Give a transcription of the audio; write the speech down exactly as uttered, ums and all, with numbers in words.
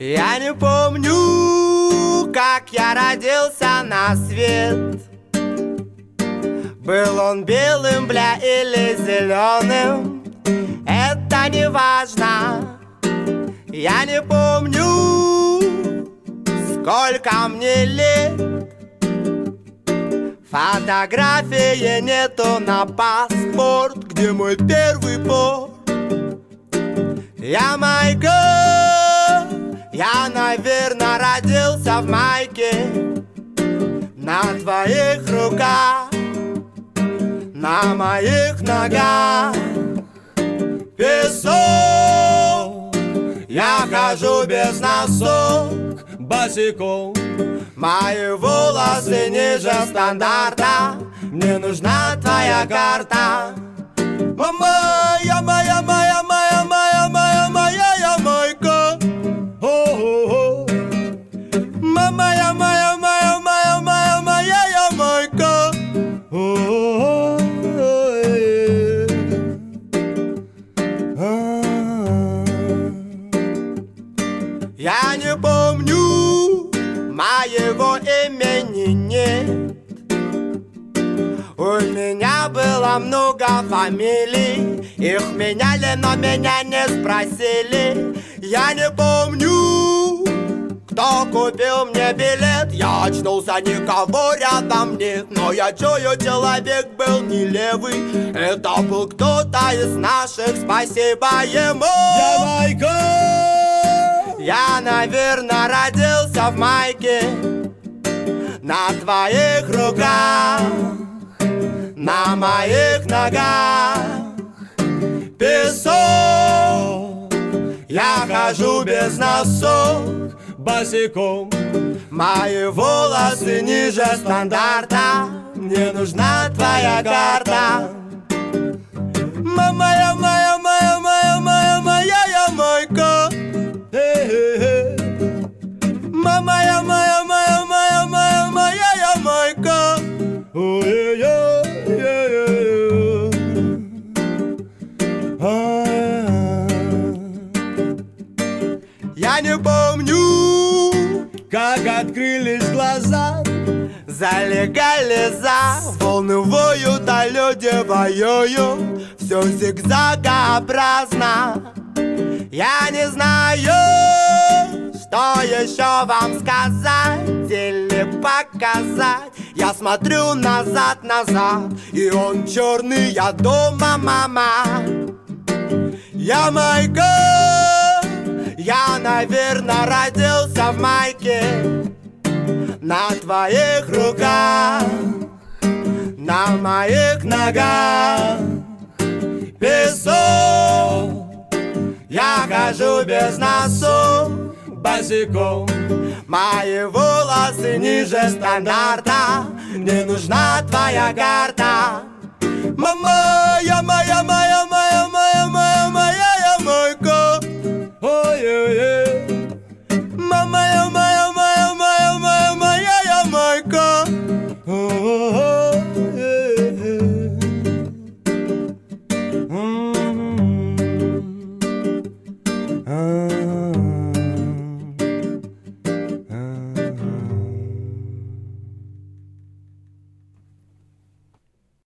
Я не помню, как я родился на свет. Был он белым, бля, или зеленым, это не важно. Я не помню, сколько мне лет. Фотографии нету на паспорт, где мой первый порт. Я Майкл, я, наверное, родился в майке. На твоих руках, на моих ногах песок. Я хожу без носок, босиком. Мои волосы ниже стандарта, мне нужна твоя карта. Моя, моя, моя, моя, моя, моя, моя, я майка. Моя, моя, моя, моя, моя, моя, я майка. Я не помню, моего имени нет. У меня было много фамилий, их меняли, но меня не спросили. Я не помню, кто купил мне билет. Я очнулся, никого рядом нет, но я чую, человек был не левый. Это был кто-то из наших, спасибо ему. Я Майкл, я, наверное, родился в майке. На твоих руках, на моих ногах песок. Я хожу без носок, босиком. мои волосы ниже стандарта, мне нужна твоя карта. Моя, моя, моя, моя, моя, моя, я майка. Моя, моя, моя, моя, моя, моя, я майка. Я не помню, как открылись глаза, залегали за волны воют, а люди воюют. Все зигзагообразно. Я не знаю, что еще вам сказать или показать. Я смотрю назад, назад, и он черный, я дома, мама. Я Майкл, я, наверное, родился в майке. На твоих руках, на моих ногах песок. Я хожу без носок, босиком. мои волосы ниже стандарта, мне нужна твоя карта. Моя, моя, моя,